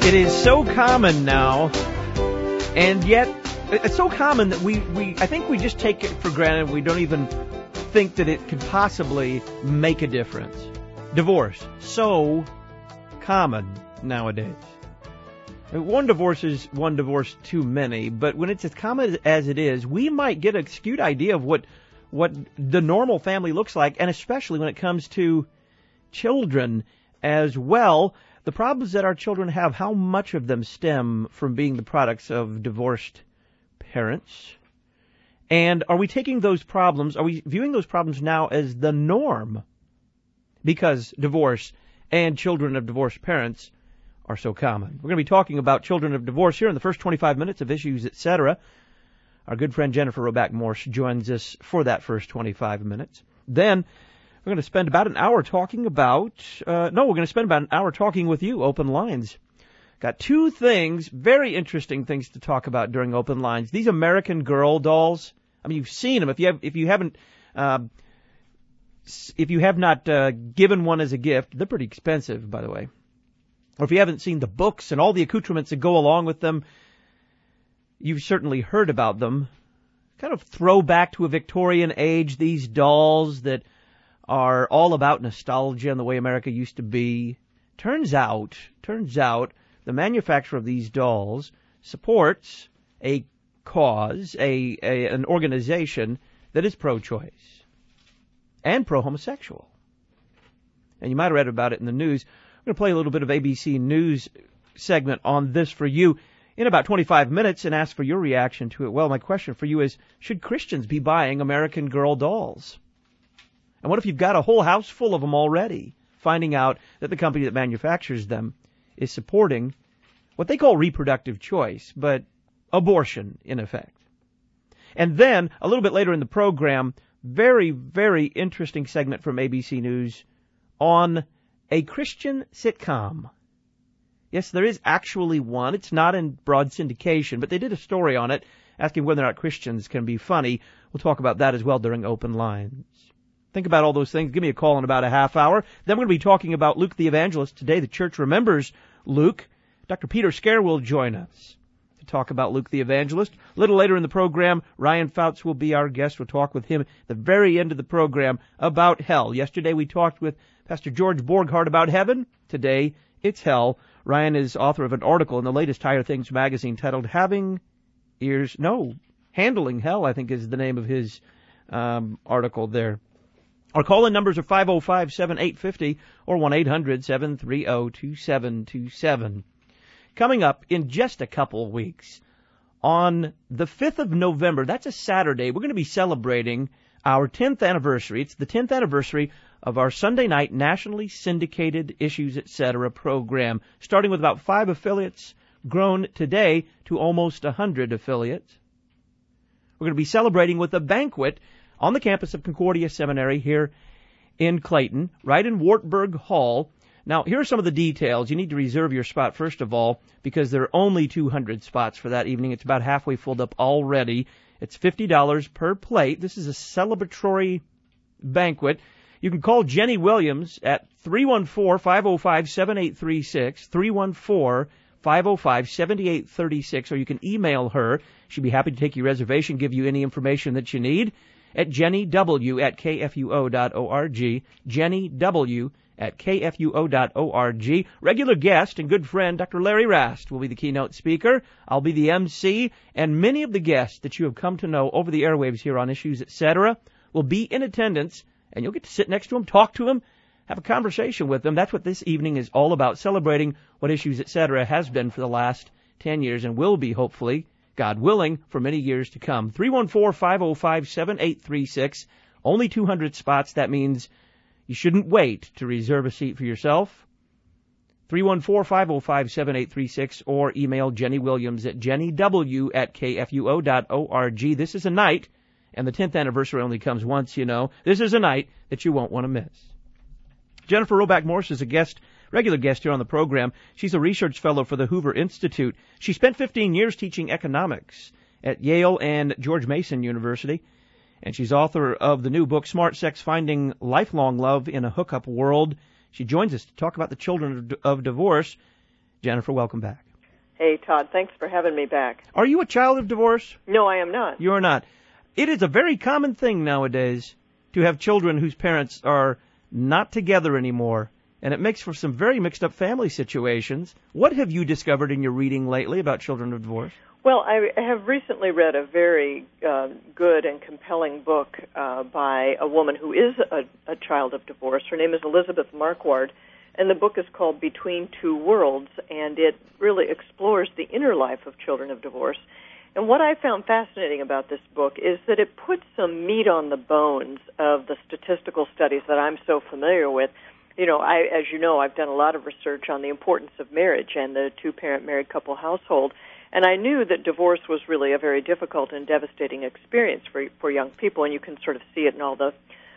It is so common now, and yet it's so common that I think we just take it for granted. We don't even think that it could possibly make a difference. Divorce, so common nowadays. One divorce is one divorce too many, but when it's as common as it is, we might get a skewed idea of what the normal family looks like, and especially when it comes to children as well. The problems that our children have, how much of them stem from being the products of divorced parents? And are we taking those problems, are we viewing those problems now as the norm? Because divorce and children of divorced parents are so common. We're going to be talking about children of divorce here in the first 25 minutes of Issues, Etc. Our good friend Jennifer Roback Morse joins us for that first 25 minutes. Then we're going to spend about an hour talking about, we're going to spend about an hour talking with you, Open Lines. Got two things, very interesting things to talk about during Open Lines. These American Girl dolls, I mean, you've seen them. If you have not given one as a gift, they're pretty expensive, by the way. Or if you haven't seen the books and all the accoutrements that go along with them, you've certainly heard about them. Kind of throwback to a Victorian age, these dolls that are all about nostalgia and the way America used to be. Turns out, the manufacturer of these dolls supports a cause, an organization that is pro-choice and pro-homosexual. And you might have read about it in the news. I'm going to play a little bit of ABC News segment on this for you in about 25 minutes and ask for your reaction to it. Well, my question for you is, should Christians be buying American Girl dolls? And what if you've got a whole house full of them already, finding out that the company that manufactures them is supporting what they call reproductive choice, but abortion, in effect? And then, a little bit later in the program, very, very interesting segment from ABC News on a Christian sitcom. Yes, there is actually one. It's not in broad syndication, but they did a story on it, asking whether or not Christians can be funny. We'll talk about that as well during Open Lines. Think about all those things. Give me a call in about a half hour. Then we're going to be talking about Luke the Evangelist. Today the church remembers Luke. Dr. Peter Scare will join us to talk about Luke the Evangelist. A little later in the program, Ryan Fouts will be our guest. We'll talk with him at the very end of the program about hell. Yesterday we talked with Pastor George Borghardt about heaven. Today it's hell. Ryan is author of an article in the latest Higher Things magazine titled Handling Hell, I think is the name of his article there. Our call-in numbers are 505-7850 or 1-800-730-2727. Coming up in just a couple of weeks, on the 5th of November, that's a Saturday, we're going to be celebrating our 10th anniversary. It's the 10th anniversary of our Sunday night nationally syndicated Issues, Etc. program, starting with about 5 affiliates, grown today to almost 100 affiliates. We're going to be celebrating with a banquet on the campus of Concordia Seminary here in Clayton, right in Wartburg Hall. Now, here are some of the details. You need to reserve your spot, first of all, because there are only 200 spots for that evening. It's about halfway filled up already. It's $50 per plate. This is a celebratory banquet. You can call Jenny Williams at 314-505-7836, 314-505-7836, or you can email her. She'd be happy to take your reservation, give you any information that you need at jennyw@kfuo.org, jennyw@kfuo.org. Regular guest and good friend Dr. Larry Rast will be the keynote speaker. I'll be the MC, and many of the guests that you have come to know over the airwaves here on Issues, Etc. will be in attendance, and you'll get to sit next to them, talk to them, have a conversation with them. That's what this evening is all about, celebrating what Issues, Etc. has been for the last 10 years and will be, hopefully, God willing, for many years to come. 314-505-7836. Only 200 spots. That means you shouldn't wait to reserve a seat for yourself. 314-505-7836 or email Jenny Williams at jennyw@kfuo.org. This is a night, and the 10th anniversary only comes once, you know. This is a night that you won't want to miss. Jennifer Roback Morse is a regular guest here on the program. She's a research fellow for the Hoover Institute. She spent 15 years teaching economics at Yale and George Mason University, and she's author of the new book, Smart Sex: Finding Lifelong Love in a Hookup World. She joins us to talk about the children of divorce. Jennifer, welcome back. Hey, Todd, thanks for having me back. Are you a child of divorce? No, I am not. You are not. It is a very common thing nowadays to have children whose parents are not together anymore, and it makes for some very mixed-up family situations. What have you discovered in your reading lately about children of divorce? Well, I have recently read a very good and compelling book by a woman who is a child of divorce. Her name is Elizabeth Marquardt, and the book is called Between Two Worlds, and it really explores the inner life of children of divorce. And what I found fascinating about this book is that it puts some meat on the bones of the statistical studies that I'm so familiar with. You know, as you know, I've done a lot of research on the importance of marriage and the two-parent married couple household, and I knew that divorce was really a very difficult and devastating experience for young people, and you can sort of see it in all the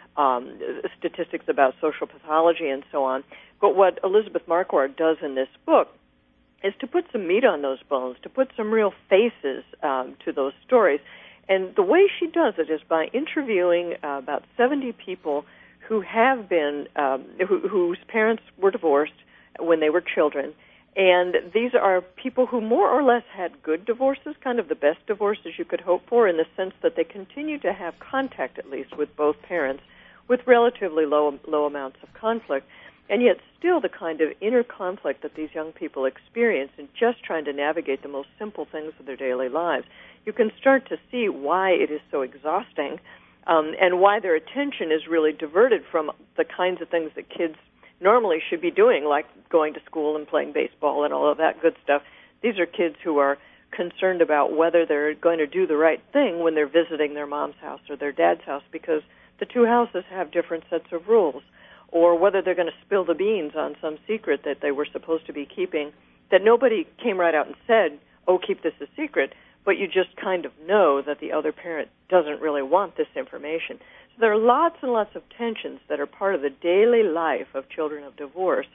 statistics about social pathology and so on. But what Elizabeth Marquardt does in this book is to put some meat on those bones, to put some real faces to those stories. And the way she does it is by interviewing about 70 people who have been, whose parents were divorced when they were children. And these are people who more or less had good divorces, kind of the best divorces you could hope for, in the sense that they continue to have contact, at least, with both parents, with relatively low amounts of conflict. And yet still the kind of inner conflict that these young people experience in just trying to navigate the most simple things of their daily lives. You can start to see why it is so exhausting and why their attention is really diverted from the kinds of things that kids normally should be doing, like going to school and playing baseball and all of that good stuff. These are kids who are concerned about whether they're going to do the right thing when they're visiting their mom's house or their dad's house, because the two houses have different sets of rules, or whether they're going to spill the beans on some secret that they were supposed to be keeping, that nobody came right out and said, oh, keep this a secret, but you just kind of know that the other parent doesn't really want this information. So there are lots and lots of tensions that are part of the daily life of children of divorce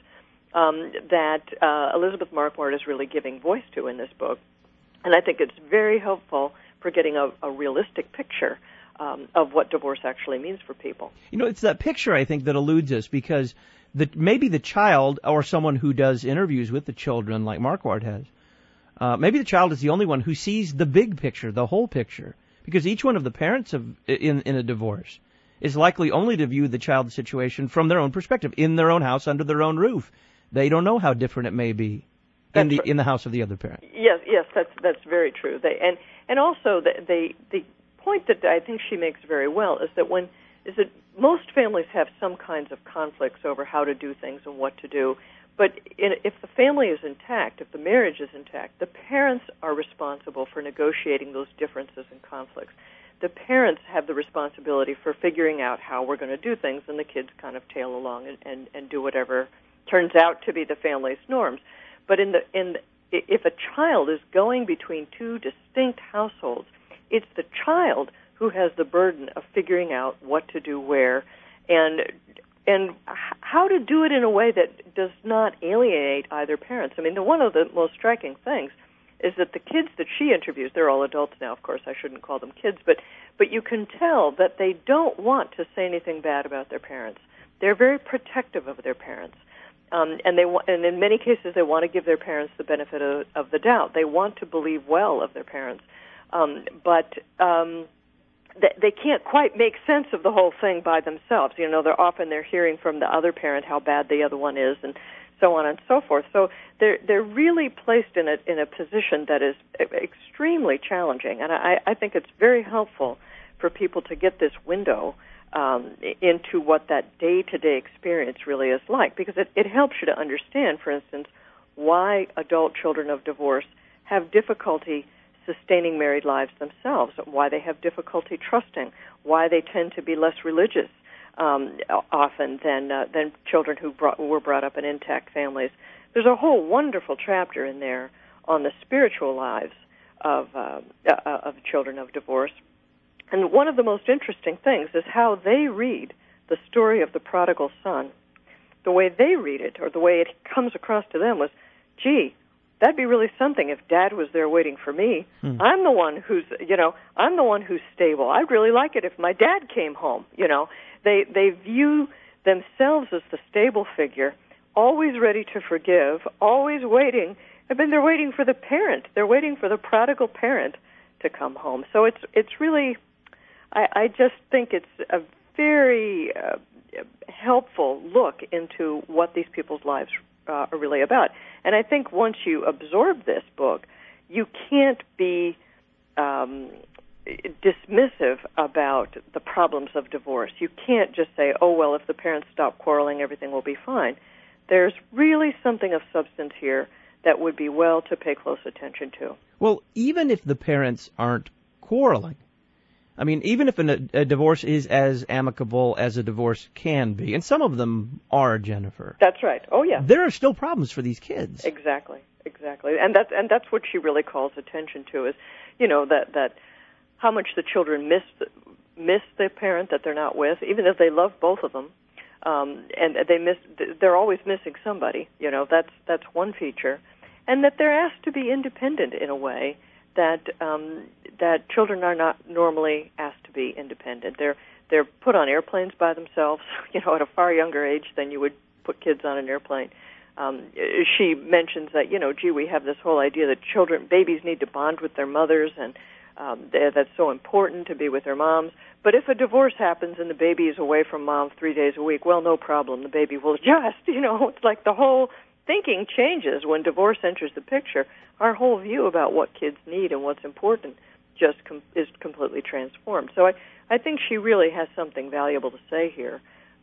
that Elizabeth Marquardt is really giving voice to in this book. And I think it's very helpful for getting a realistic picture of what divorce actually means for people. You know, it's that picture, I think, that eludes us, because maybe the child, or someone who does interviews with the children like Marquardt has, maybe the child is the only one who sees the big picture, the whole picture, because each one of the parents in a divorce is likely only to view the child's situation from their own perspective, in their own house, under their own roof. They don't know how different it may be in the house of the other parent. Yes, that's very true. And also the point that I think she makes very well is that most families have some kinds of conflicts over how to do things and what to do. But if the family is intact, if the marriage is intact, the parents are responsible for negotiating those differences and conflicts. The parents have the responsibility for figuring out how we're going to do things, and the kids kind of tail along and do whatever turns out to be the family's norms. But if a child is going between two distinct households, it's the child who has the burden of figuring out what to do where and how to do it in a way that does not alienate either parents. I mean, one of the most striking things is that the kids that she interviews, they're all adults now, of course, I shouldn't call them kids, but you can tell that they don't want to say anything bad about their parents. They're very protective of their parents. And in many cases, they want to give their parents the benefit of the doubt. They want to believe well of their parents. But they can't quite make sense of the whole thing by themselves. You know, they're hearing from the other parent how bad the other one is, and so on and so forth. So they're really placed in a position that is extremely challenging, and I think it's very helpful for people to get this window into what that day-to-day experience really is like, because it helps you to understand, for instance, why adult children of divorce have difficulty sustaining married lives themselves, why they have difficulty trusting, why they tend to be less religious often than children who were brought up in intact families. There's a whole wonderful chapter in there on the spiritual lives of children of divorce. And one of the most interesting things is how they read the story of the prodigal son. The way they read it, or the way it comes across to them, was, gee, that'd be really something if Dad was there waiting for me. I'm the one who's stable. I'd really like it if my dad came home. You know, they view themselves as the stable figure, always ready to forgive, always waiting. I mean, they're waiting for the parent. They're waiting for the prodigal parent to come home. So it's really, I just think it's a very helpful look into what these people's lives are really about. And I think once you absorb this book, you can't be dismissive about the problems of divorce. You can't just say, oh, well, if the parents stop quarreling, everything will be fine. There's really something of substance here that would be well to pay close attention to. Well, even if the parents aren't quarreling, I mean, even if a divorce is as amicable as a divorce can be, and some of them are, Jennifer. That's right. Oh, yeah. There are still problems for these kids. Exactly. And that's what she really calls attention to is, that how much the children miss the parent that they're not with, even if they love both of them, and they're always missing somebody. That's one feature, and that they're asked to be independent in a way that children are not normally asked to be independent. They're put on airplanes by themselves, at a far younger age than you would put kids on an airplane. She mentions that, we have this whole idea that babies need to bond with their mothers, and that's so important to be with their moms. But if a divorce happens and the baby is away from mom 3 days a week, well, no problem. The baby will adjust. It's like the whole thinking changes when divorce enters the picture. Our whole view about what kids need and what's important just is completely transformed. So I think she really has something valuable to say here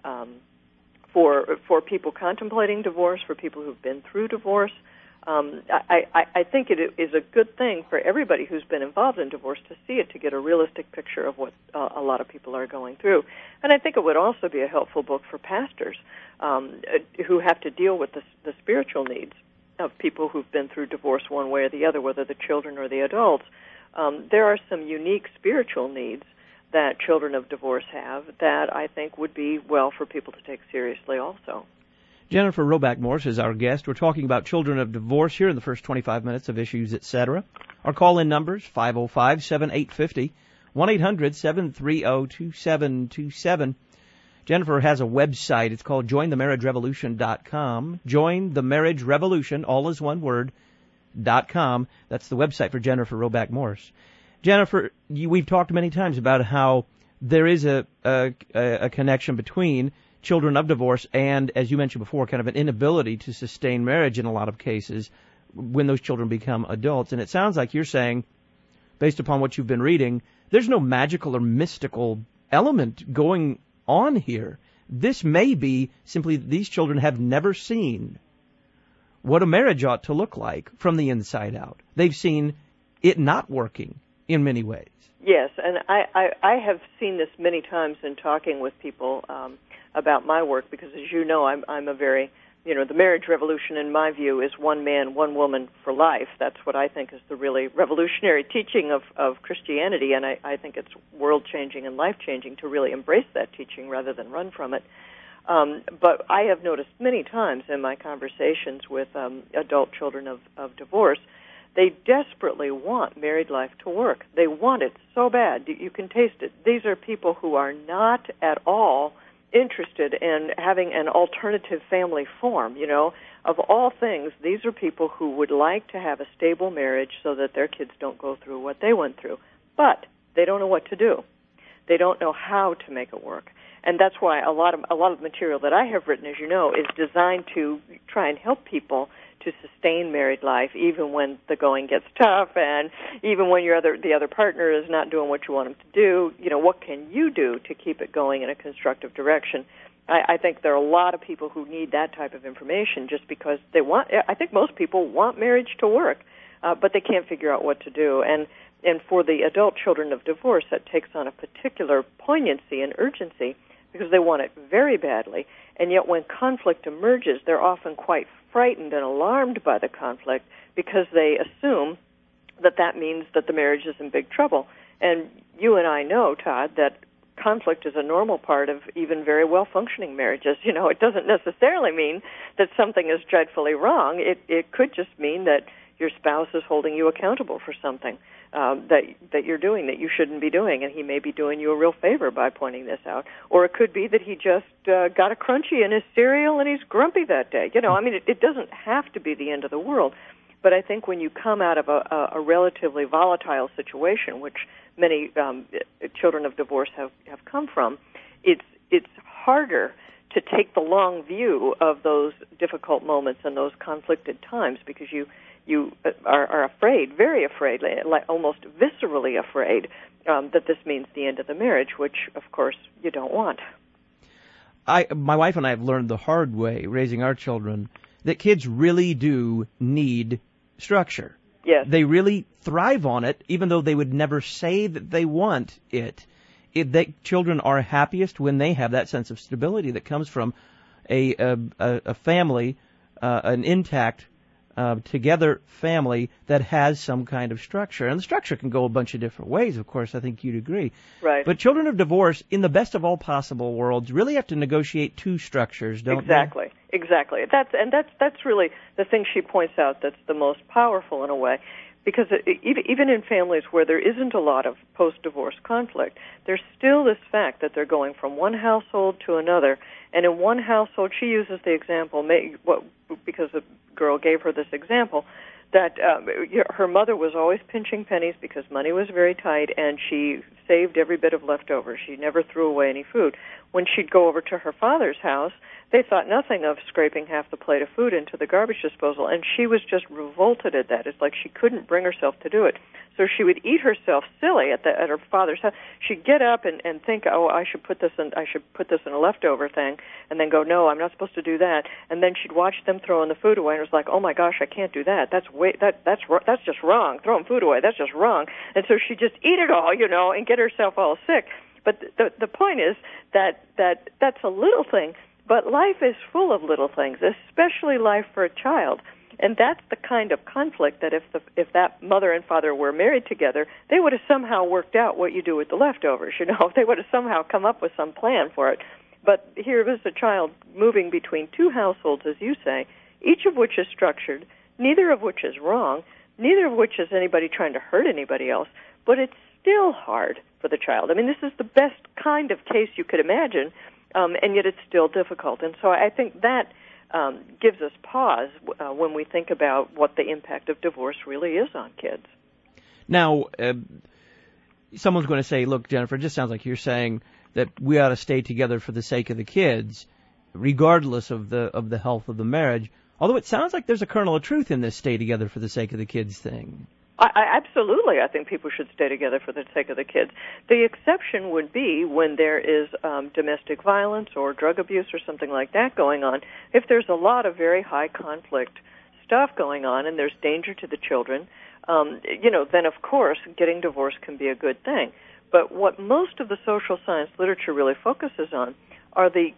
for people contemplating divorce, for people who've been through divorce. I think it is a good thing for everybody who's been involved in divorce to see it, to get a realistic picture of what a lot of people are going through. And I think it would also be a helpful book for pastors who have to deal with the spiritual needs of people who've been through divorce one way or the other, whether the children or the adults. There are some unique spiritual needs that children of divorce have that I think would be well for people to take seriously also. Jennifer Roback Morse is our guest. We're talking about children of divorce here in the first 25 minutes of Issues, Etc. Our call-in numbers, 505-7850, 1-800-730-2727. Jennifer has a website. It's called jointhemarriagerevolution.com. Jointhemarriagerevolution, all is one word, .com. That's the website for Jennifer Roback Morse. Jennifer, we've talked many times about how there is a connection between children of divorce and, as you mentioned before, kind of an inability to sustain marriage in a lot of cases when those children become adults. And it sounds like you're saying, based upon what you've been reading, there's no magical or mystical element going on here. This may be simply that these children have never seen what a marriage ought to look like from the inside out. They've seen it not working in many ways. Yes, and I have seen this many times in talking with people about my work, because as you know, I'm a very, the marriage revolution in my view is one man, one woman for life. That's what I think is the really revolutionary teaching of Christianity, and I think it's world-changing and life-changing to really embrace that teaching rather than run from it. But I have noticed many times in my conversations with adult children of divorce, they desperately want married life to work. They want it so bad. You can taste it. These are people who are not at all interested in having an alternative family form. Of all things, these are people who would like to have a stable marriage so that their kids don't go through what they went through. But they don't know what to do. They don't know how to make it work. And that's why a lot of the material that I have written, as you know, is designed to try and help people to sustain married life, even when the going gets tough, and even when the other partner is not doing what you want them to do. What can you do to keep it going in a constructive direction? I think there are a lot of people who need that type of information, just because I think most people want marriage to work, but they can't figure out what to do. And for the adult children of divorce, that takes on a particular poignancy and urgency, because they want it very badly. And yet when conflict emerges, they're often quite frightened and alarmed by the conflict, because they assume that means that the marriage is in big trouble. And you and I know, Todd, that conflict is a normal part of even very well-functioning marriages. It doesn't necessarily mean that something is dreadfully wrong. It could just mean that your spouse is holding you accountable for something. that you're doing that you shouldn't be doing, and he may be doing you a real favor by pointing this out. Or it could be that he just got a crunchy in his cereal and he's grumpy that day. I mean, it doesn't have to be the end of the world. But I think when you come out of a relatively volatile situation, which many children of divorce have come from, it's harder to take the long view of those difficult moments and those conflicted times, because you are afraid, very afraid, like almost viscerally afraid that this means the end of the marriage, which, of course, you don't want. My wife and I have learned the hard way, raising our children, that kids really do need structure. Yes. They really thrive on it, even though they would never say that they want it. Children are happiest when they have that sense of stability that comes from a family, an intact, together family that has some kind of structure. And the structure can go a bunch of different ways, of course. I think you'd agree. Right. But children of divorce, in the best of all possible worlds, really have to negotiate two structures, don't they? Exactly. That's really the thing she points out that's the most powerful in a way. Because even in families where there isn't a lot of post-divorce conflict, there's still this fact that they're going from one household to another. And in one household, she uses the example, because the girl gave her this example, that her mother was always pinching pennies because money was very tight, and she saved every bit of leftovers. She never threw away any food. When she'd go over to her father's house, they thought nothing of scraping half the plate of food into the garbage disposal, and she was just revolted at that. It's like she couldn't bring herself to do it. So she would eat herself silly at her father's house. She'd get up and think, "Oh, I should put this in a leftover thing," and then go, "No, I'm not supposed to do that." And then she'd watch them throwing the food away, and it was like, "Oh my gosh, I can't do that. That's just wrong. Throwing food away, that's just wrong." And so she'd just eat it all, and get herself all sick. But the point is that that's a little thing. But life is full of little things, especially life for a child. And that's the kind of conflict that if that mother and father were married together, they would have somehow worked out what you do with the leftovers, They would have somehow come up with some plan for it. But here is a child moving between two households, as you say, each of which is structured, neither of which is wrong, neither of which is anybody trying to hurt anybody else, but it's still hard for the child. I mean, this is the best kind of case you could imagine, and yet it's still difficult. And so I think that gives us pause when we think about what the impact of divorce really is on kids. Now, someone's going to say, look, Jennifer, it just sounds like you're saying that we ought to stay together for the sake of the kids, regardless of the health of the marriage, although it sounds like there's a kernel of truth in this stay together for the sake of the kids thing. Absolutely, I think people should stay together for the sake of the kids. The exception would be when there is domestic violence or drug abuse or something like that going on. If there's a lot of very high conflict stuff going on and there's danger to the children, then of course getting divorced can be a good thing. But what most of the social science literature really focuses on are the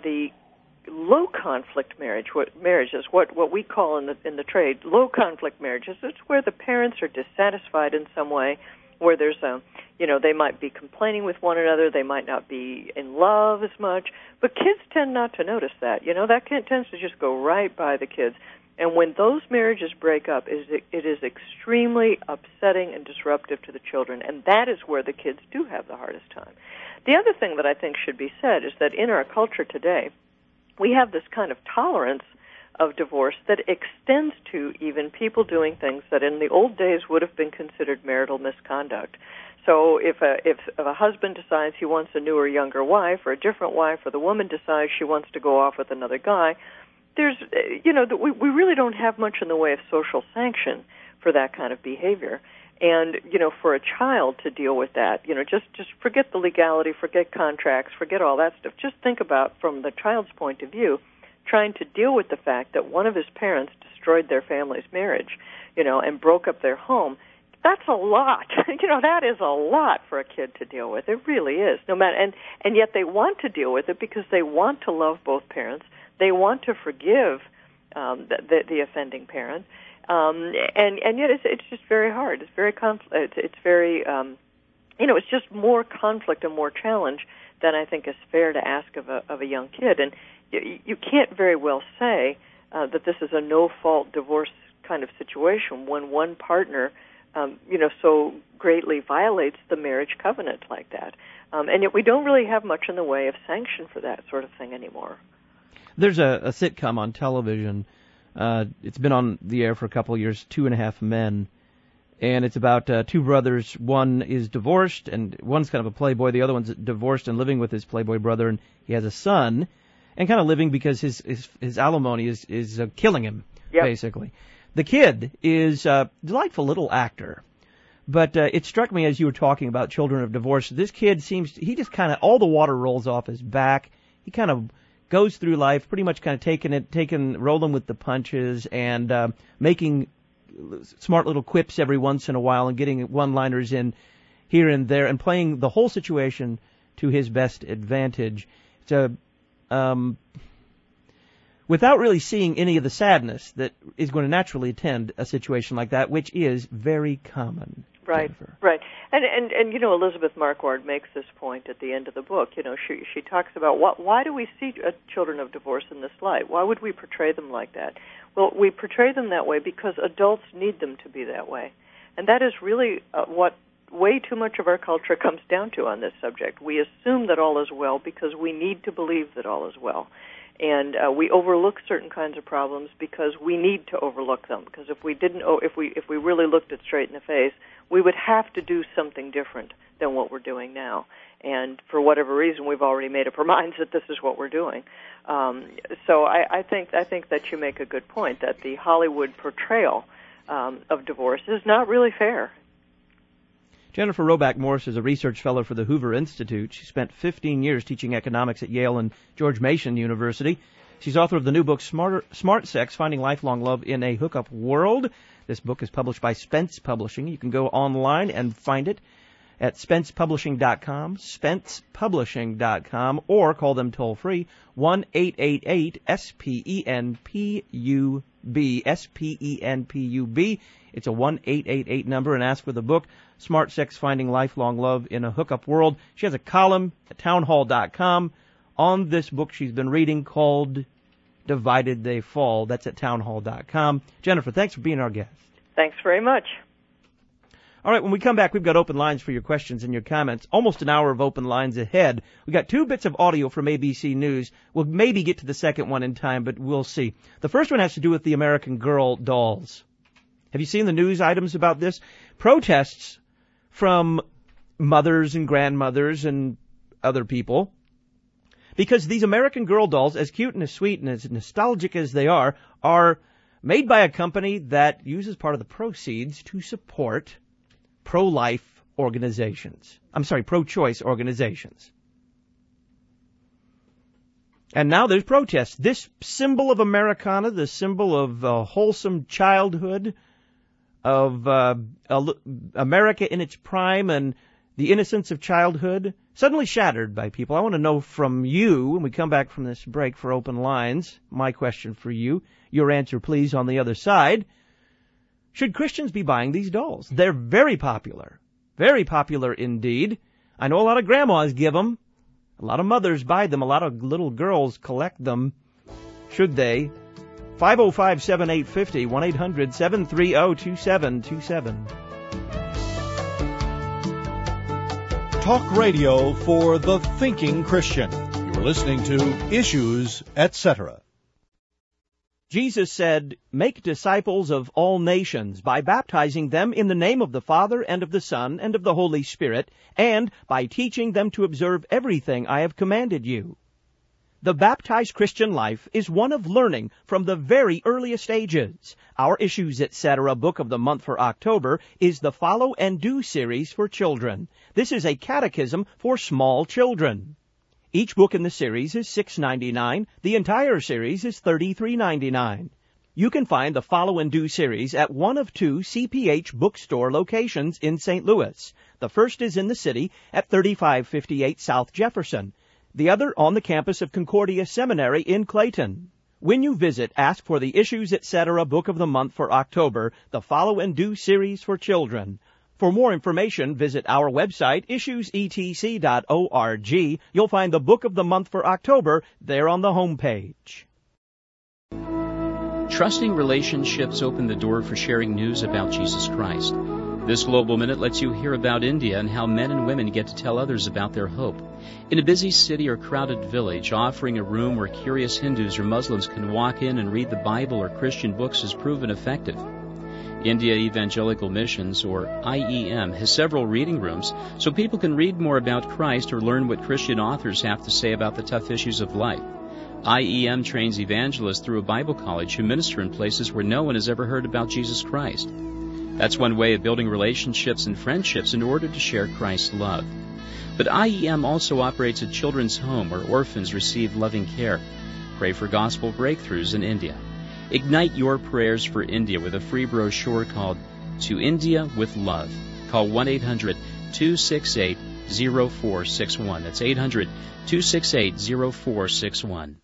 low conflict marriages, what we call in the trade low conflict marriages. It's where the parents are dissatisfied in some way, where there's they might be complaining with one another, they might not be in love as much, but kids tend not to notice that. That tends to just go right by the kids. And when those marriages break up, it is extremely upsetting and disruptive to the children, and that is where the kids do have the hardest time. The other thing that I think should be said is that in our culture today, we have this kind of tolerance of divorce that extends to even people doing things that in the old days would have been considered marital misconduct. So if a husband decides he wants a newer, younger wife, or a different wife, or the woman decides she wants to go off with another guy, there's, we really don't have much in the way of social sanction for that kind of behavior. And, for a child to deal with that, just forget the legality, forget contracts, forget all that stuff. Just think about, from the child's point of view, trying to deal with the fact that one of his parents destroyed their family's marriage, and broke up their home. That's a lot. That is a lot for a kid to deal with. It really is. And yet they want to deal with it because they want to love both parents. They want to forgive the offending parent. And yet it's just very hard. It's very it's very it's just more conflict and more challenge than I think is fair to ask of a young kid. And you can't very well say that this is a no-fault divorce kind of situation when one partner so greatly violates the marriage covenant like that. And yet we don't really have much in the way of sanction for that sort of thing anymore. There's a sitcom on television. It's been on the air for a couple of years, 2.5 Men. And it's about two brothers. One is divorced, and one's kind of a playboy. The other one's divorced and living with his playboy brother, and he has a son, and kind of living because his alimony is killing him, basically. The kid is a delightful little actor. But it struck me as you were talking about children of divorce, this kid he just kind of, all the water rolls off his back. He kind of goes through life pretty much kind of rolling with the punches and making smart little quips every once in a while and getting one-liners in here and there and playing the whole situation to his best advantage. It's without really seeing any of the sadness that is going to naturally attend a situation like that, which is very common. Right, Jennifer. right. And Elizabeth Marquardt makes this point at the end of the book. She talks about why do we see children of divorce in this light? Why would we portray them like that? Well, we portray them that way because adults need them to be that way. And that is really what way too much of our culture comes down to on this subject. We assume that all is well because we need to believe that all is well. And we overlook certain kinds of problems because we need to overlook them. Because if we didn't, if we really looked it straight in the face, we would have to do something different than what we're doing now. And for whatever reason, we've already made up our minds that this is what we're doing. So I think that you make a good point that the Hollywood portrayal of divorce is not really fair. Jennifer Roback Morse is a research fellow for the Hoover Institute. She spent 15 years teaching economics at Yale and George Mason University. She's author of the new book, Smart Sex, Finding Lifelong Love in a Hookup World. This book is published by Spence Publishing. You can go online and find it at spencepublishing.com, spencepublishing.com, or call them toll-free, 1-888-SPENPUB, SPENPUB. It's a 1-888 number, and ask for the book, Smart Sex, Finding Lifelong Love in a Hookup World. She has a column at townhall.com on this book she's been reading called Divided They Fall. That's at townhall.com. Jennifer, thanks for being our guest. Thanks very much. All right, when we come back, we've got open lines for your questions and your comments. Almost an hour of open lines ahead. We've got 2 bits of audio from ABC News. We'll maybe get to the second one in time, but we'll see. The first one has to do with the American Girl dolls. Have you seen the news items about this? Protests from mothers and grandmothers and other people, because these American Girl dolls, as cute and as sweet and as nostalgic as they are made by a company that uses part of the proceeds to support pro-life organizations. Pro-choice organizations. And now there's protests. This symbol of Americana, the symbol of wholesome childhood, of America in its prime and the innocence of childhood, suddenly shattered by people. I want to know from you, when we come back from this break for open lines, my question for you, your answer please on the other side. Should Christians be buying these dolls? They're very popular indeed. I know a lot of grandmas give them. A lot of mothers buy them. A lot of little girls collect them. Should they? 505-7850, 1-800-730-2727. Talk radio for the thinking Christian. You're listening to Issues, Etc. Jesus said, "Make disciples of all nations by baptizing them in the name of the Father and of the Son and of the Holy Spirit, and by teaching them to observe everything I have commanded you." The baptized Christian life is one of learning from the very earliest ages. Our Issues Etc. book of the month for October is the Follow and Do series for children. This is a catechism for small children. Each book in the series is $6.99. The entire series is $33.99. You can find the Follow and Do series at one of 2 CPH bookstore locations in St. Louis. The first is in the city at 3558 South Jefferson. The other on the campus of Concordia Seminary in Clayton. When you visit, ask for the Issues Etc. book of the month for October, the Follow and Do series for children. For more information, visit our website, issuesetc.org. You'll find the book of the month for October there on the homepage. Trusting relationships open the door for sharing news about Jesus Christ. This Global Minute lets you hear about India and how men and women get to tell others about their hope. In a busy city or crowded village, offering a room where curious Hindus or Muslims can walk in and read the Bible or Christian books has proven effective. India Evangelical Missions, or IEM, has several reading rooms so people can read more about Christ or learn what Christian authors have to say about the tough issues of life. IEM trains evangelists through a Bible college who minister in places where no one has ever heard about Jesus Christ. That's one way of building relationships and friendships in order to share Christ's love. But IEM also operates a children's home where orphans receive loving care. Pray for gospel breakthroughs in India. Ignite your prayers for India with a free brochure called To India with Love. Call 1-800-268-0461. That's 800-268-0461.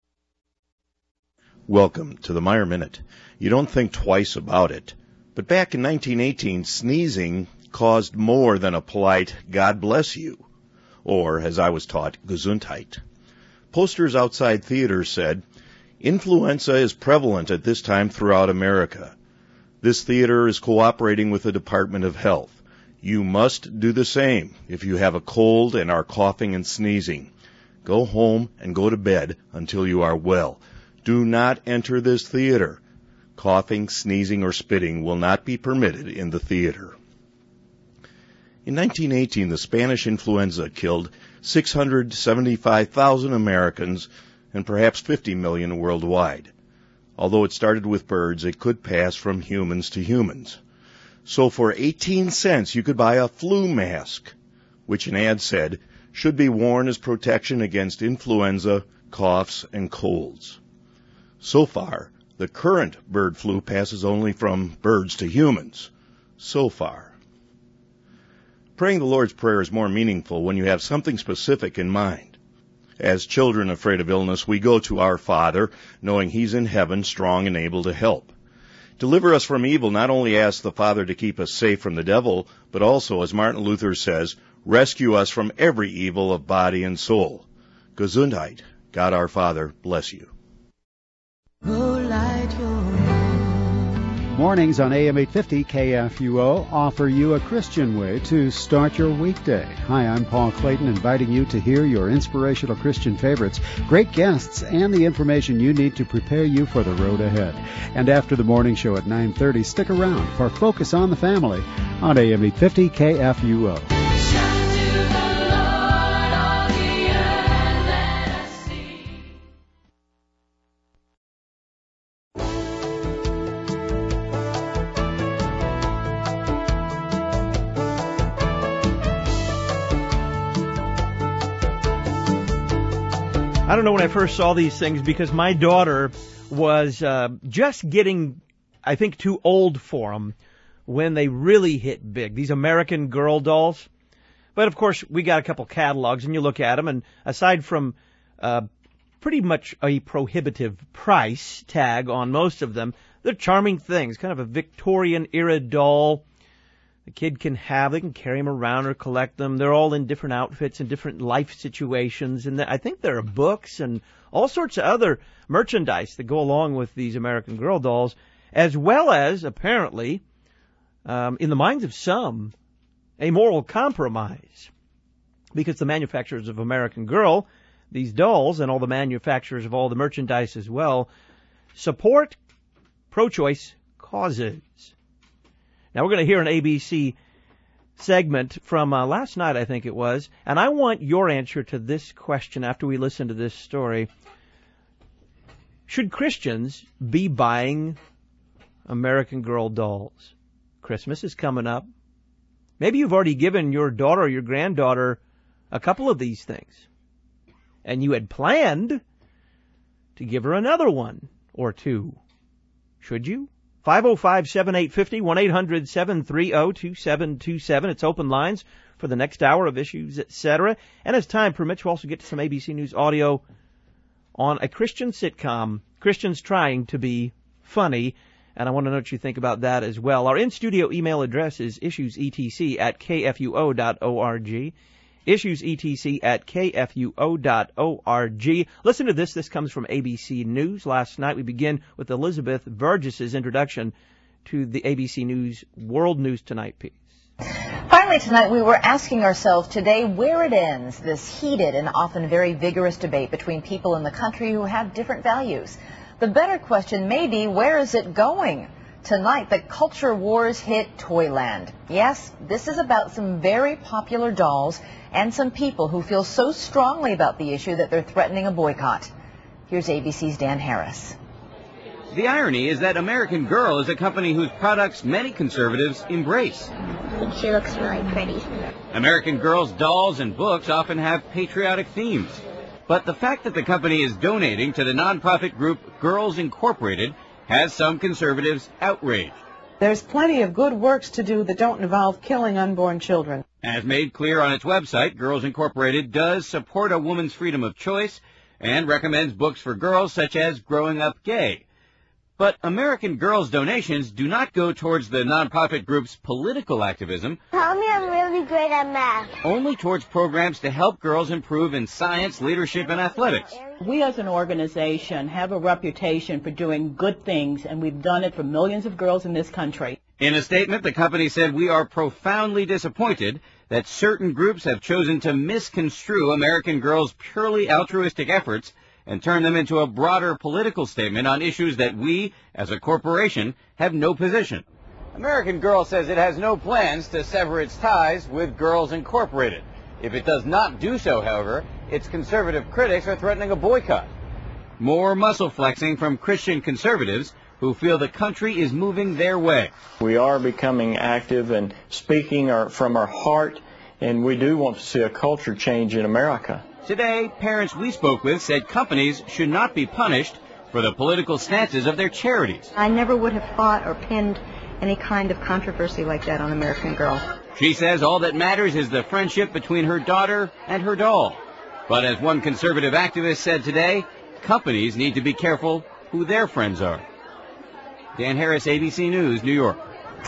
Welcome to the Meyer Minute. You don't think twice about it. But back in 1918, sneezing caused more than a polite God bless you, or, as I was taught, Gesundheit. Posters outside theaters said, influenza is prevalent at this time throughout America. This theater is cooperating with the Department of Health. You must do the same if you have a cold and are coughing and sneezing. Go home and go to bed until you are well. Do not enter this theater. Coughing, sneezing, or spitting will not be permitted in the theater. In 1918, the Spanish influenza killed 675,000 Americans and perhaps 50 million worldwide. Although it started with birds, it could pass from humans to humans. So for 18 cents, you could buy a flu mask, which an ad said should be worn as protection against influenza, coughs, and colds. So far, the current bird flu passes only from birds to humans. So far. Praying the Lord's Prayer is more meaningful when you have something specific in mind. As children afraid of illness, we go to our Father, knowing He's in heaven, strong and able to help. Deliver us from evil not only asks the Father to keep us safe from the devil, but also, as Martin Luther says, rescue us from every evil of body and soul. Gesundheit. God our Father bless you. Mornings on AM 850 KFUO offer you a Christian way to start your weekday. Hi, I'm Paul Clayton, inviting you to hear your inspirational Christian favorites, great guests, and the information you need to prepare you for the road ahead. And after the morning show at 9:30, stick around for Focus on the Family on AM 850 KFUO. I don't know when I first saw these things because my daughter was just getting, I think, too old for them when they really hit big, these American Girl dolls. But, of course, we got a couple catalogs, and you look at them, and aside from pretty much a prohibitive price tag on most of them, they're charming things, kind of a Victorian-era doll. The kid can have, they can carry them around or collect them. They're all in different outfits and different life situations. And I think there are books and all sorts of other merchandise that go along with these American Girl dolls, as well as, apparently, in the minds of some, a moral compromise. Because the manufacturers of American Girl, these dolls, and all the manufacturers of all the merchandise as well, support pro-choice causes. Now, we're going to hear an ABC segment from last night, I think it was, and I want your answer to this question after we listen to this story. Should Christians be buying American Girl dolls? Christmas is coming up. Maybe you've already given your daughter or your granddaughter a couple of these things, and you had planned to give her another one or two. Should you? 505-7850, 1-800-730-2727. It's open lines for the next hour of Issues, etc. And as time permits, we'll also get to some ABC News audio on a Christian sitcom, Christians trying to be funny. And I want to know what you think about that as well. Our in-studio email address is issuesetc@kfuo.org. issuesetc@kfuo.org. Listen to this. This comes from ABC News. Last night we begin with Elizabeth Burgess's introduction to the ABC News World News Tonight piece. Finally tonight, we were asking ourselves today where it ends, this heated and often very vigorous debate between people in the country who have different values. The better question may be, where is it going? Tonight, the culture wars hit Toyland. Yes, this is about some very popular dolls and some people who feel so strongly about the issue that they're threatening a boycott. Here's ABC's Dan Harris. The irony is that American Girl is a company whose products many conservatives embrace. She looks really pretty. American Girl's dolls and books often have patriotic themes. But the fact that the company is donating to the nonprofit group Girls Incorporated has some conservatives outraged. There's plenty of good works to do that don't involve killing unborn children. As made clear on its website, Girls Incorporated does support a woman's freedom of choice and recommends books for girls such as Growing Up Gay. But American Girl's donations do not go towards the nonprofit group's political activism. Tell me I'm really great at math. Only towards programs to help girls improve in science, leadership, and athletics. We as an organization have a reputation for doing good things, and we've done it for millions of girls in this country. In a statement, the company said, "We are profoundly disappointed that certain groups have chosen to misconstrue American Girl's purely altruistic efforts and turn them into a broader political statement on issues that we, as a corporation, have no position." American Girl says it has no plans to sever its ties with Girls Incorporated. If it does not do so, however, its conservative critics are threatening a boycott. More muscle flexing from Christian conservatives who feel the country is moving their way. We are becoming active and speaking from our heart, and we do want to see a culture change in America. Today, parents we spoke with said companies should not be punished for the political stances of their charities. I never would have fought or pinned any kind of controversy like that on American Girl. She says all that matters is the friendship between her daughter and her doll. But as one conservative activist said today, companies need to be careful who their friends are. Dan Harris, ABC News, New York.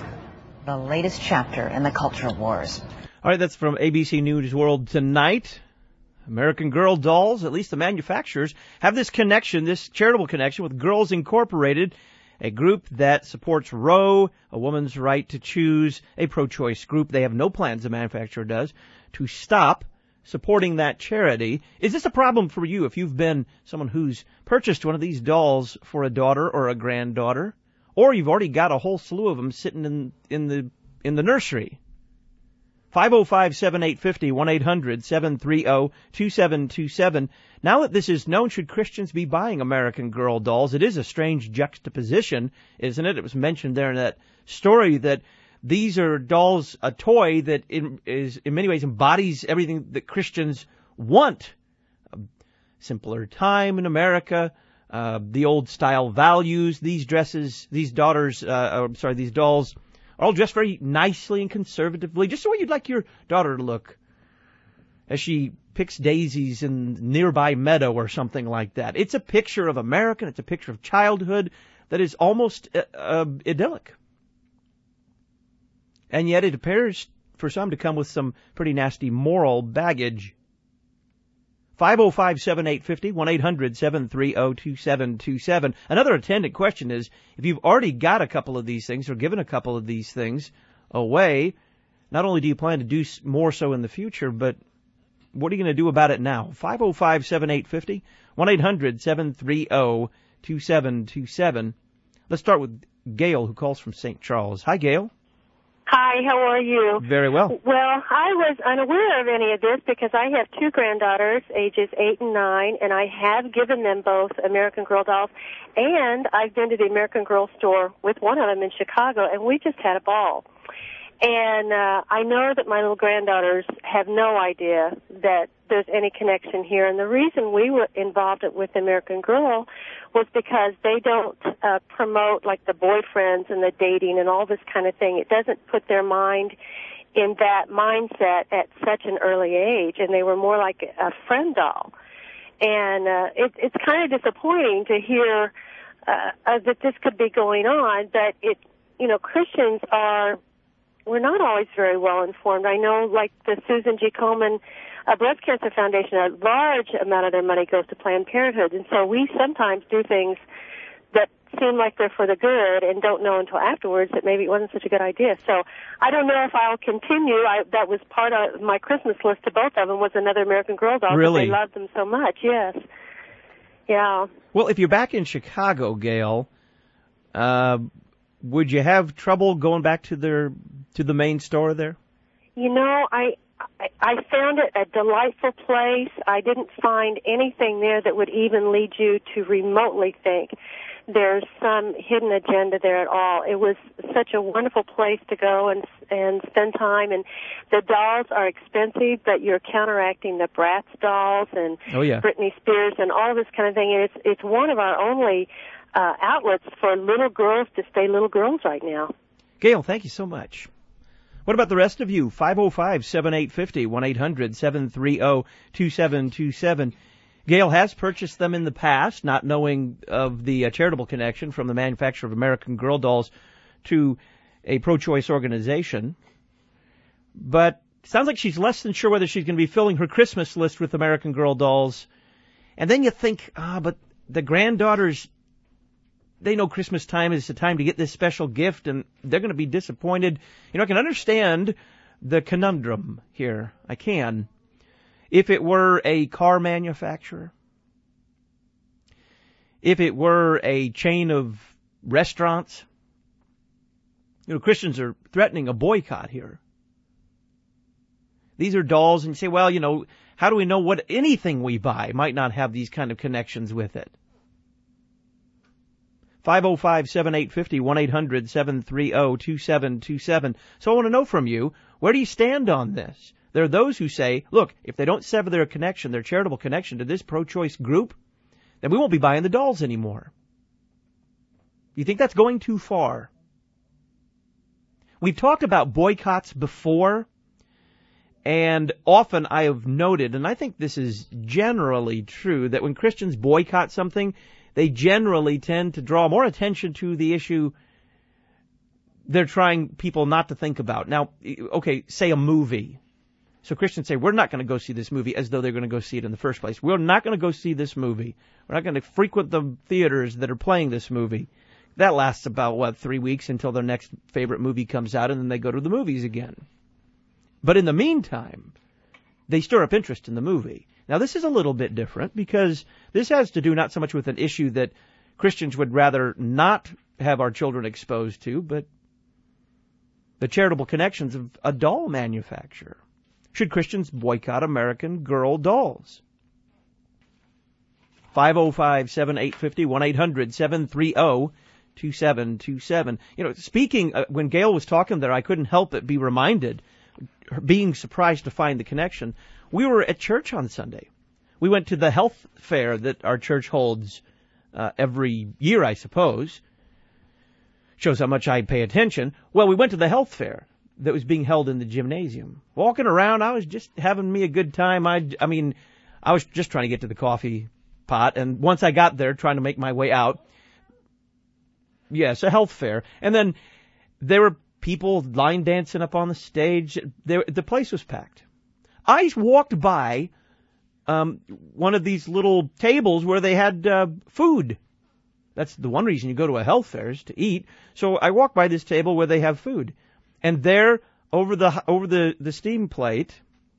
The latest chapter in the culture wars. All right, that's from ABC News World Tonight. American Girl dolls, at least the manufacturers, have this connection, this charitable connection with Girls Incorporated, a group that supports Roe, a woman's right to choose, a pro-choice group. They have no plans, the manufacturer does, to stop supporting that charity. Is this a problem for you if you've been someone who's purchased one of these dolls for a daughter or a granddaughter, or you've already got a whole slew of them sitting in the nursery? 505-7850, 1-800-730-2727. Now that this is known, should Christians be buying American Girl dolls? It is a strange juxtaposition, isn't it? It was mentioned there in that story that these are dolls, a toy that is in many ways embodies everything that Christians want. A simpler time in America, the old style values. These dolls are all dressed very nicely and conservatively, just the way you'd like your daughter to look as she picks daisies in nearby meadow or something like that. It's a picture of America. It's a picture of childhood that is almost idyllic. And yet it appears for some to come with some pretty nasty moral baggage. 505-7850, 1-800-730-2727. Another attendant question is, if you've already got a couple of these things or given a couple of these things away, not only do you plan to do more so in the future, but what are you going to do about it now? 505-7850, 1-800-730-2727. Let's start with Gail, who calls from St. Charles. Hi, Gail. Hi, how are you? Very well. Well, I was unaware of any of this because I have two granddaughters, ages 8 and 9, and I have given them both American Girl dolls, and I've been to the American Girl store with one of them in Chicago, and we just had a ball. And I know that my little granddaughters have no idea that there's any connection here. And the reason we were involved with American Girl was because they don't promote like the boyfriends and the dating and all this kind of thing. It doesn't put their mind in that mindset at such an early age, and they were more like a friend doll. And it's kind of disappointing to hear that this could be going on, but Christians we're not always very well informed. I know, like the Susan G. Komen Breast Cancer Foundation, a large amount of their money goes to Planned Parenthood, and so we sometimes do things that seem like they're for the good and don't know until afterwards that maybe it wasn't such a good idea. So I don't know if I'll continue. That was part of my Christmas list to both of them was another American Girl doll. Really? They loved them so much, yes. Yeah. Well, if you're back in Chicago, Gail, would you have trouble going back to the main store there? You know, I found it a delightful place. I didn't find anything there that would even lead you to remotely think there's some hidden agenda there at all. It was such a wonderful place to go and spend time. And the dolls are expensive, but you're counteracting the Bratz dolls and Britney Spears and all this kind of thing. And it's one of our only outlets for little girls to stay little girls right now. Gail, thank you so much. What about the rest of you? 505-7850, 1-800-730-2727. Gail has purchased them in the past, not knowing of the charitable connection from the manufacturer of American Girl dolls to a pro-choice organization. But it sounds like she's less than sure whether she's going to be filling her Christmas list with American Girl dolls. And then you think, but the granddaughters, they know Christmas time is the time to get this special gift, and they're going to be disappointed. You know, I can understand the conundrum here. I can. If it were a car manufacturer, if it were a chain of restaurants, you know, Christians are threatening a boycott here. These are dolls, and you say, well, you know, how do we know what anything we buy might not have these kind of connections with it? 505-7850, 1-800-730-2727. So I want to know from you, where do you stand on this? There are those who say, look, if they don't sever their connection, their charitable connection to this pro-choice group, then we won't be buying the dolls anymore. You think that's going too far? We've talked about boycotts before, and often I have noted, and I think this is generally true, that when Christians boycott something, they generally tend to draw more attention to the issue they're trying people not to think about. Now, okay, say a movie. So Christians say, we're not going to go see this movie, as though they're going to go see it in the first place. We're not going to go see this movie. We're not going to frequent the theaters that are playing this movie. That lasts about, 3 weeks until their next favorite movie comes out, and then they go to the movies again. But in the meantime, they stir up interest in the movie. Now, this is a little bit different because this has to do not so much with an issue that Christians would rather not have our children exposed to, but the charitable connections of a doll manufacturer. Should Christians boycott American Girl dolls? 505-7850, 1-800-730-2727. You know, speaking, when Gail was talking there, I couldn't help but be reminded, being surprised to find the connection. We were at church on Sunday. We went to the health fair that our church holds every year, I suppose. Shows how much I pay attention. Well, we went to the health fair that was being held in the gymnasium. Walking around, I was just having me a good time. I was just trying to get to the coffee pot, and once I got there, trying to make my way out. Yes, a health fair. And then there were people line dancing up on the stage. The place was packed. I walked by one of these little tables where they had food. That's the one reason you go to a health fair, is to eat. So I walked by this table where they have food. And there, over the steam plate,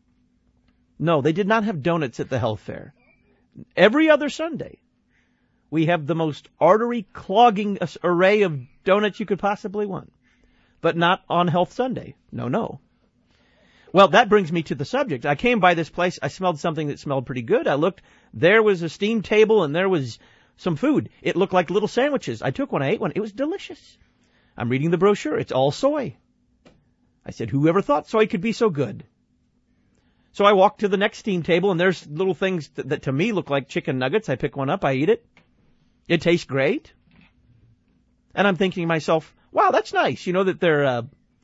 no, they did not have donuts at the health fair. Every other Sunday, we have the most artery-clogging array of donuts you could possibly want. But not on Health Sunday. No. Well, that brings me to the subject. I came by this place. I smelled something that smelled pretty good. I looked. There was a steam table, and there was some food. It looked like little sandwiches. I took one. I ate one. It was delicious. I'm reading the brochure. It's all soy. I said, whoever thought soy could be so good? So I walked to the next steam table, and there's little things that to me look like chicken nuggets. I pick one up. I eat it. It tastes great. And I'm thinking to myself, wow, that's nice. You know, that they're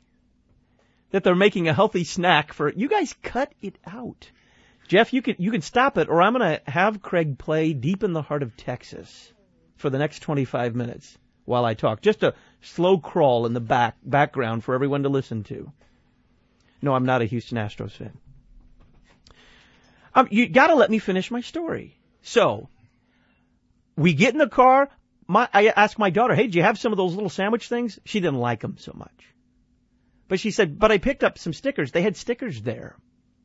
making a healthy snack for you guys. Cut it out. Jeff, you can stop it, or I'm going to have Craig play Deep in the Heart of Texas for the next 25 minutes while I talk. Just a slow crawl in the background for everyone to listen to. No, I'm not a Houston Astros fan. You got to let me finish my story. So, we get in the car. I asked my daughter, hey, do you have some of those little sandwich things? She didn't like them so much. But she said, but I picked up some stickers. They had stickers there.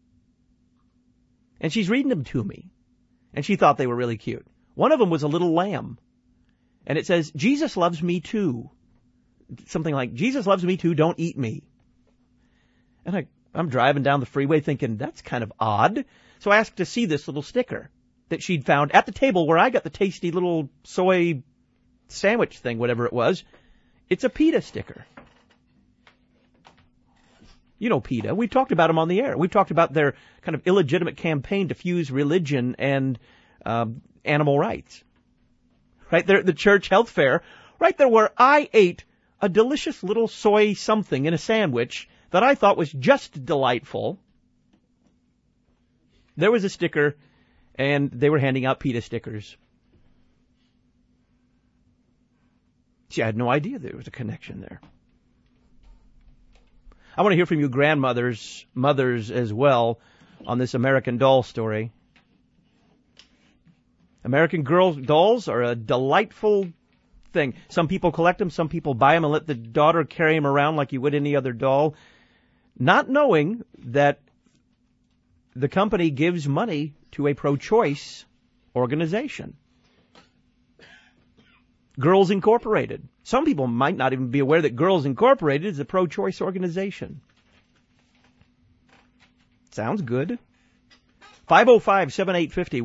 And she's reading them to me. And she thought they were really cute. One of them was a little lamb. And it says, Jesus loves me too. Something like, Jesus loves me too, don't eat me. And I'm driving down the freeway thinking, that's kind of odd. So I asked to see this little sticker that she'd found at the table where I got the tasty little soy sandwich thing, whatever it was. It's a PETA sticker. You know PETA. We've talked about them on the air. We've talked about their kind of illegitimate campaign to fuse religion and animal rights. Right there at the church health fair, right there where I ate a delicious little soy something in a sandwich that I thought was just delightful. There was a sticker, and they were handing out PETA stickers. See, I had no idea there was a connection there. I want to hear from you grandmothers, mothers as well, on this American Doll story. American Girl dolls are a delightful thing. Some people collect them, some people buy them and let the daughter carry them around like you would any other doll, not knowing that the company gives money to a pro-choice organization. Girls Incorporated. Some people might not even be aware that Girls Incorporated is a pro-choice organization. Sounds good. 505-7850,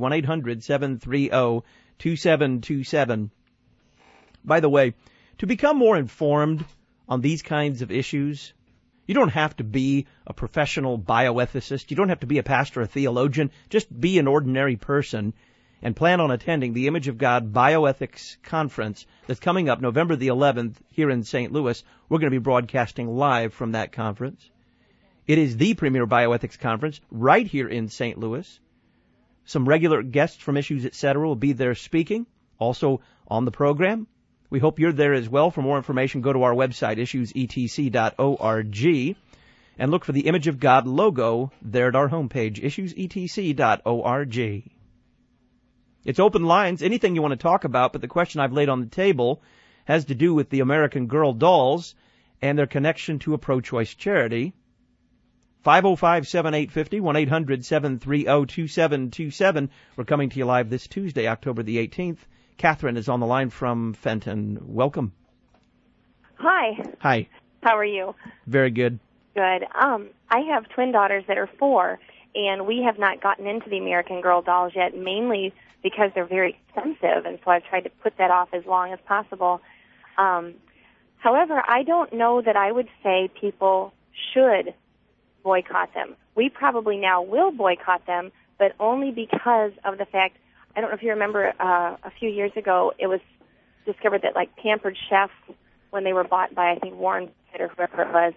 1-800-730-2727. By the way, to become more informed on these kinds of issues, you don't have to be a professional bioethicist. You don't have to be a pastor or a theologian. Just be an ordinary person and plan on attending the Image of God Bioethics Conference that's coming up November the 11th here in St. Louis. We're going to be broadcasting live from that conference. It is the premier bioethics conference right here in St. Louis. Some regular guests from Issues, Etc. will be there speaking, also on the program. We hope you're there as well. For more information, go to our website, issuesetc.org, and look for the Image of God logo there at our homepage, issuesetc.org. It's open lines, anything you want to talk about, but the question I've laid on the table has to do with the American Girl dolls and their connection to a pro-choice charity. 505-7850, 1-800-730-2727. We're coming to you live this Tuesday, October the 18th. Catherine is on the line from Fenton. Welcome. Hi. Hi. How are you? Very good. Good. I have twin daughters that are 4, and we have not gotten into the American Girl dolls yet, mainly because they're very expensive, and so I've tried to put that off as long as possible. However, I don't know that I would say people should boycott them. We probably now will boycott them, but only because of the fact, I don't know if you remember a few years ago, it was discovered that like Pampered Chef, when they were bought by I think Warren Buffett or whoever it was,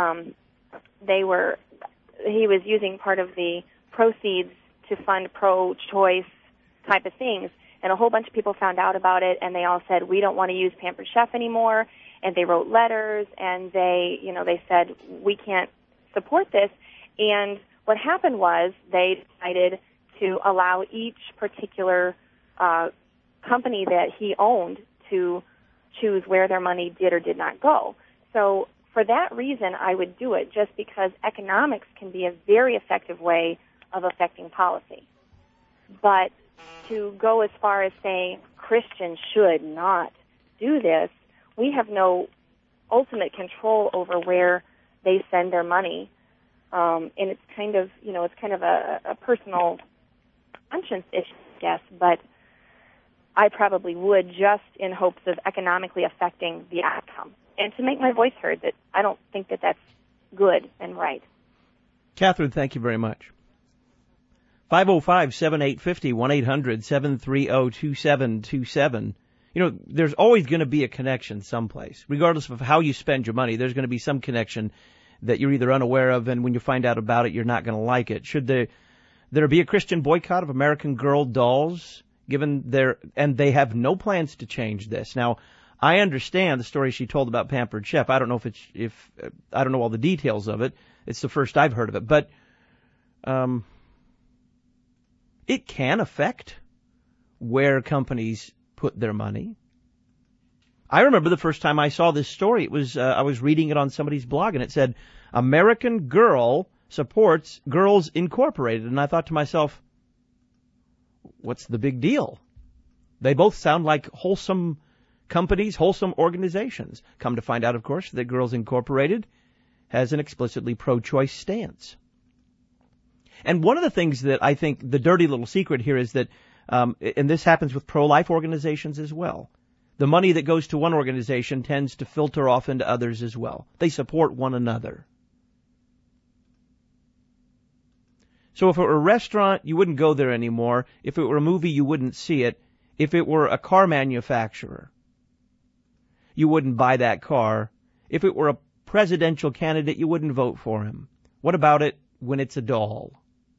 he was using part of the proceeds to fund pro-choice type of things, and a whole bunch of people found out about it, and they all said, we don't want to use Pampered Chef anymore, and they wrote letters, and they said, we can't support this. And what happened was they decided to allow each particular company that he owned to choose where their money did or did not go. So for that reason, I would do it, just because economics can be a very effective way of affecting policy. But to go as far as saying Christians should not do this, we have no ultimate control over where they send their money. And it's kind of, a personal conscience issue, I guess, but I probably would, just in hopes of economically affecting the outcome and to make my voice heard that I don't think that that's good and right. Catherine, thank you very much. 505-7850, 1-800-730-2727. There's always going to be a connection someplace. Regardless of how you spend your money, there's going to be some connection that you're either unaware of, and when you find out about it, you're not going to like it. Should there be a Christian boycott of American Girl dolls, and they have no plans to change this? Now, I understand the story she told about Pampered Chef. I don't know I don't know all the details of it. It's the first I've heard of it, but it can affect where companies put their money. I remember the first time I saw this story, it was I was reading it on somebody's blog, and it said, American Girl supports Girls Incorporated. And I thought to myself, what's the big deal? They both sound like wholesome companies, wholesome organizations. Come to find out, of course, that Girls Incorporated has an explicitly pro-choice stance. And one of the things that I think the dirty little secret here is that, and this happens with pro-life organizations as well, the money that goes to one organization tends to filter off into others as well. They support one another. So if it were a restaurant, you wouldn't go there anymore. If it were a movie, you wouldn't see it. If it were a car manufacturer, you wouldn't buy that car. If it were a presidential candidate, you wouldn't vote for him. What about it when it's a doll?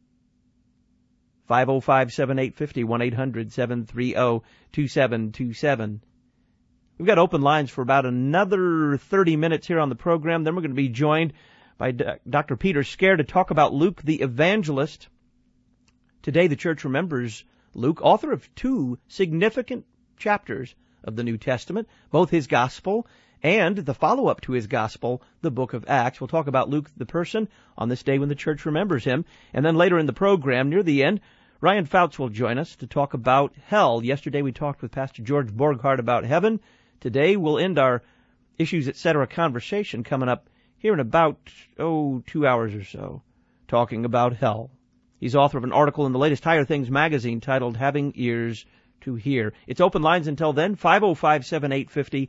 505-7850, 1-800-730-2727. We've got open lines for about another 30 minutes here on the program. Then we're going to be joined by Dr. Peter Scair to talk about Luke the Evangelist. Today the church remembers Luke, author of 2 significant chapters of the New Testament, both his gospel and the follow-up to his gospel, the book of Acts. We'll talk about Luke the person on this day when the church remembers him. And then later in the program, near the end, Ryan Fouts will join us to talk about hell. Yesterday we talked with Pastor George Borghardt about heaven. Today we'll end our Issues, Etc. conversation coming up here in about, 2 hours or so, talking about hell. He's author of an article in the latest Higher Things magazine titled Having Ears to Hear. It's open lines until then, 505-7850,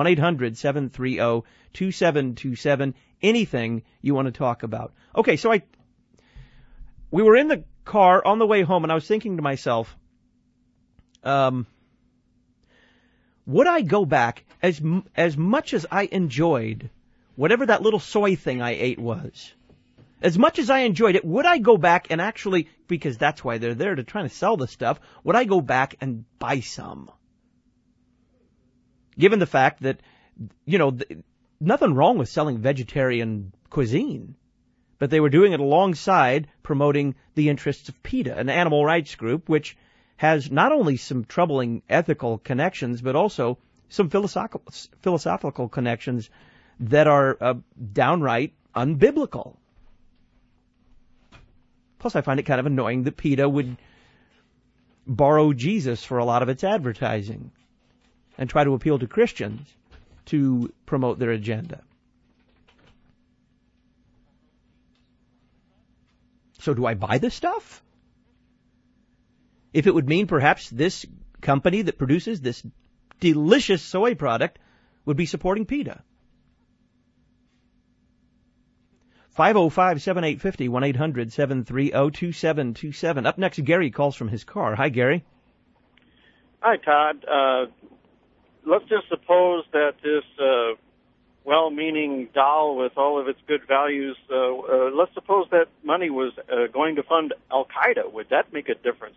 1-800-730-2727, anything you want to talk about. Okay, so we were in the car on the way home, and I was thinking to myself, would I go back, as much as I enjoyed whatever that little soy thing I ate was, as much as I enjoyed it, would I go back and actually, because that's why they're there, to try to sell the stuff, would I go back and buy some? Given the fact that, nothing wrong with selling vegetarian cuisine, but they were doing it alongside promoting the interests of PETA, an animal rights group, which has not only some troubling ethical connections, but also some philosophical connections that are downright unbiblical. Plus, I find it kind of annoying that PETA would borrow Jesus for a lot of its advertising and try to appeal to Christians to promote their agenda. So do I buy this stuff? If it would mean perhaps this company that produces this delicious soy product would be supporting PETA. 505-7850, 1-800-730-2727. Up next, Gary calls from his car. Hi, Gary. Hi, Todd. Let's just suppose that this well-meaning doll with all of its good values, let's suppose that money was going to fund Al-Qaeda. Would that make a difference?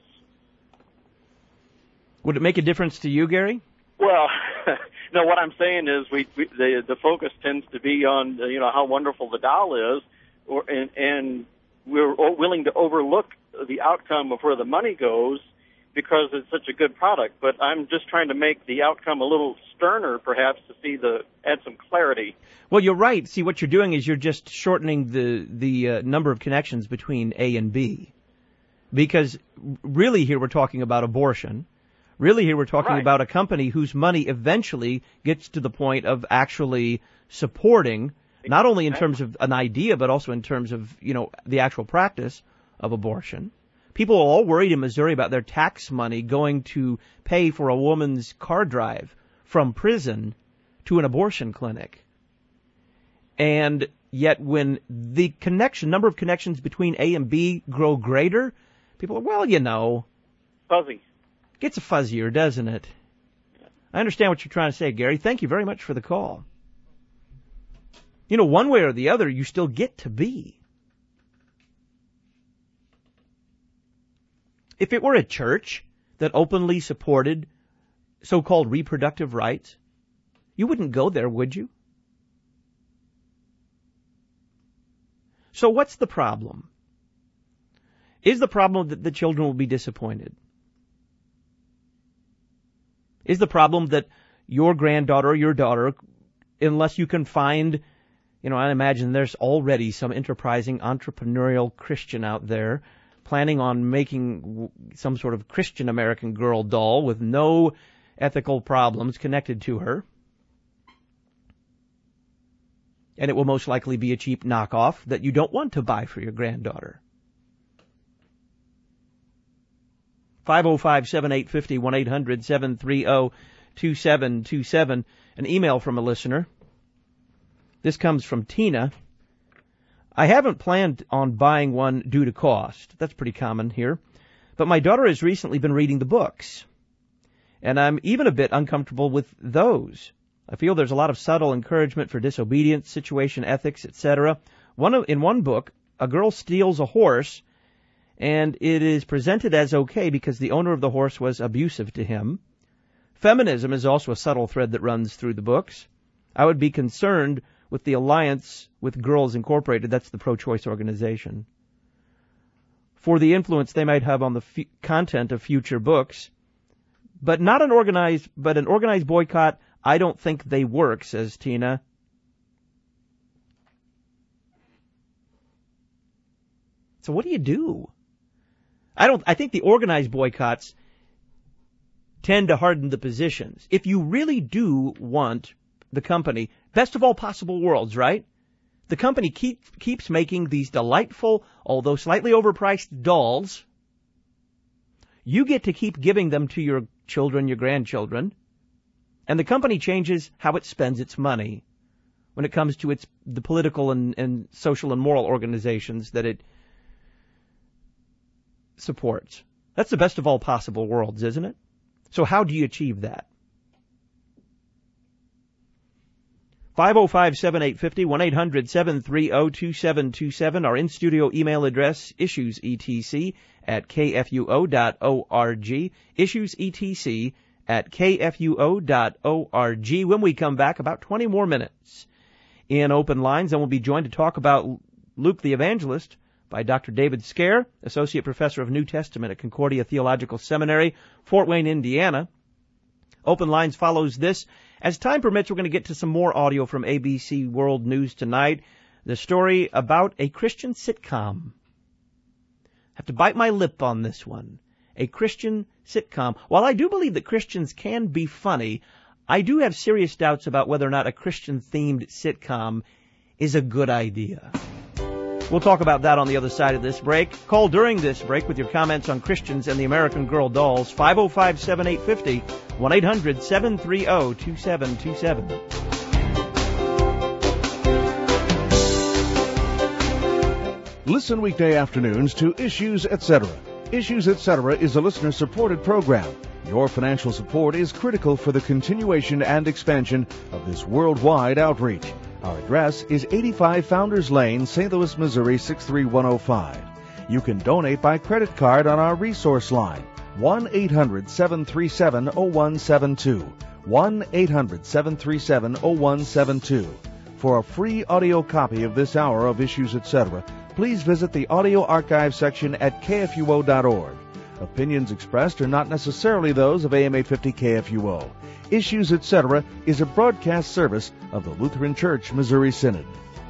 Would it make a difference to you, Gary? Well, no, what I'm saying is the focus tends to be on, how wonderful the doll is, and we're willing to overlook the outcome of where the money goes because it's such a good product. But I'm just trying to make the outcome a little sterner, perhaps, to add some clarity. Well, you're right. See, what you're doing is you're just shortening the number of connections between A and B. Because really here we're talking about abortion. Really here we're talking about a company whose money eventually gets to the point of actually supporting, not only in terms of an idea, but also in terms of, the actual practice of abortion. People are all worried in Missouri about their tax money going to pay for a woman's car drive from prison to an abortion clinic. And yet when the number of connections between A and B grow greater, people are, fuzzy. Gets fuzzier, doesn't it? I understand what you're trying to say, Gary. Thank you very much for the call. One way or the other, you still get to be. If it were a church that openly supported so-called reproductive rights, you wouldn't go there, would you? So what's the problem? Is the problem that the children will be disappointed? Is the problem that your granddaughter or your daughter unless you can find, I imagine there's already some enterprising entrepreneurial Christian out there planning on making some sort of Christian American Girl doll with no ethical problems connected to her. And it will most likely be a cheap knockoff that you don't want to buy for your granddaughter. 505-7850, 1-800-730-2727. An email from a listener. This comes from Tina. I haven't planned on buying one due to cost. That's pretty common here. But my daughter has recently been reading the books, and I'm even a bit uncomfortable with those. I feel there's a lot of subtle encouragement for disobedience, situation ethics, etc. In one book, a girl steals a horse, and it is presented as okay because the owner of the horse was abusive to him. Feminism is also a subtle thread that runs through the books. I would be concerned with the Alliance with Girls Incorporated, that's the pro-choice organization, for the influence they might have on the content of future books. But an organized boycott, I don't think they work, says Tina. So what do you do? I think the organized boycotts tend to harden the positions. If you really do want the company, best of all possible worlds, right? The company keeps making these delightful, although slightly overpriced dolls. You get to keep giving them to your children, your grandchildren, and the company changes how it spends its money when it comes to the political and social and moral organizations that it supports. That's the best of all possible worlds, isn't it? So how do you achieve that? 505-7850, 1-800-730-2727. Our in-studio email address, issuesetc@kfuo.org. Issuesetc@kfuo.org. When we come back, about 20 more minutes in open lines, and we'll be joined to talk about Luke the Evangelist by Dr. David Scare, Associate Professor of New Testament at Concordia Theological Seminary, Fort Wayne, Indiana. Open Lines follows this. As time permits, we're going to get to some more audio from ABC World News tonight. The story about a Christian sitcom. Have to bite my lip on this one. A Christian sitcom. While I do believe that Christians can be funny, I do have serious doubts about whether or not a Christian-themed sitcom is a good idea. We'll talk about that on the other side of this break. Call during this break with your comments on Christians and the American Girl dolls. 505-7850, 1-800-730-2727. Listen weekday afternoons to Issues Etc. Issues Etc. is a listener-supported program. Your financial support is critical for the continuation and expansion of this worldwide outreach. Our address is 85 Founders Lane, St. Louis, Missouri, 63105. You can donate by credit card on our resource line, 1-800-737-0172, 1-800-737-0172. For a free audio copy of this hour of Issues Etc., please visit the audio archive section at kfuo.org. Opinions expressed are not necessarily those of AM 850 KFUO. Issues Etc. is a broadcast service of the Lutheran Church Missouri Synod.